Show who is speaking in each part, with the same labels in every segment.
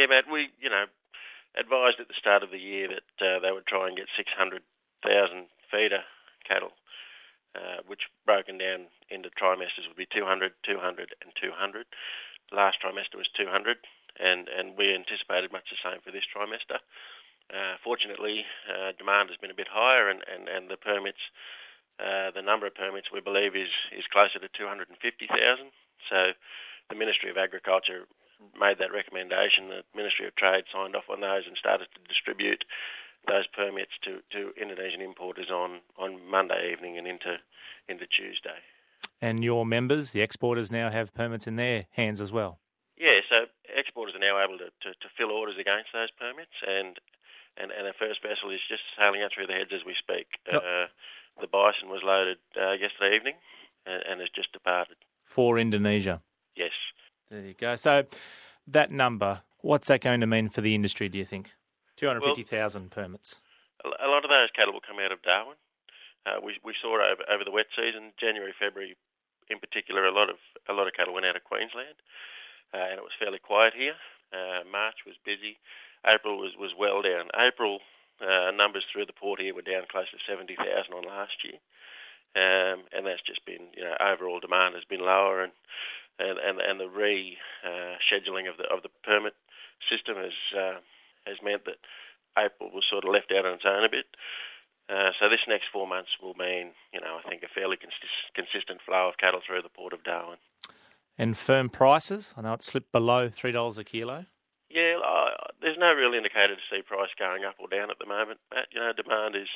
Speaker 1: Yeah, Matt, we, advised at the start of the year that they would try and get 600,000 feeder cattle, which broken down into trimesters would be 200, 200 and 200. Last trimester was 200, and we anticipated much the same for this trimester. Fortunately, demand has been a bit higher, and the permits, the number of permits we believe is closer to 250,000. So the Ministry of Agriculture made that recommendation. The Ministry of Trade signed off on those and started to distribute those permits to Indonesian importers on Monday evening and into Tuesday. And
Speaker 2: your members, the exporters, now have permits in their hands as well?
Speaker 1: Yeah, so exporters are now able to fill orders against those permits, and our first vessel is just sailing out through the heads as we speak. The Bison was loaded yesterday evening and has just departed.
Speaker 2: For Indonesia?
Speaker 1: Yes.
Speaker 2: There you go. So that number, what's that going to mean for the industry, do you think? 250,000 permits.
Speaker 1: A lot of those cattle will come out of Darwin. We saw over the wet season, January, February in particular, a lot of cattle went out of Queensland, and it was fairly quiet here. March was busy. April was well down. April numbers through the port here were down close to 70,000 on last year, and that's just been, overall demand has been lower, and the scheduling of the permit system has meant that April was sort of left out on its own a bit. So this next 4 months will mean, I think a fairly consistent flow of cattle through the port of Darwin.
Speaker 2: And firm prices? I know it slipped below $3 a kilo.
Speaker 1: Yeah, there's no real indicator to see price going up or down at the moment, Matt. Demand is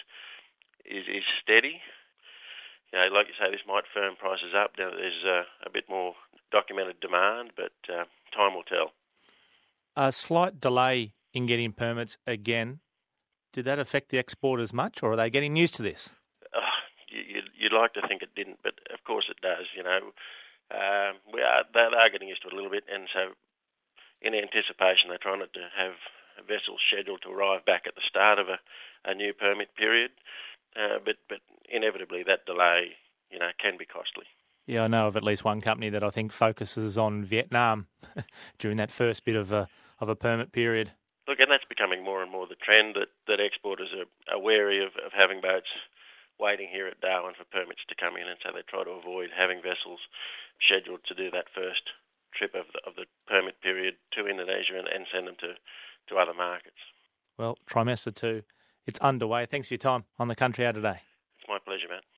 Speaker 1: steady. Like you say, this might firm prices up. Now there's a bit more documented demand, but time will tell.
Speaker 2: A slight delay in getting permits again. Did that affect the exporters much, or are they getting used to this?
Speaker 1: You'd like to think it didn't, but of course it does. They are getting used to it a little bit, and so in anticipation, they're trying not to have vessels scheduled to arrive back at the start of a new permit period. But inevitably, that delay, can be costly.
Speaker 2: Yeah, I know of at least one company that I think focuses on Vietnam during that first bit of a permit period.
Speaker 1: Look, and that's becoming more and more the trend that exporters are wary of having boats waiting here at Darwin for permits to come in, and so they try to avoid having vessels scheduled to do that first trip of the permit period to Indonesia and send them to other markets.
Speaker 2: Well, trimester 2, it's underway. Thanks for your time on The Country Hour today.
Speaker 1: It's my pleasure, Matt.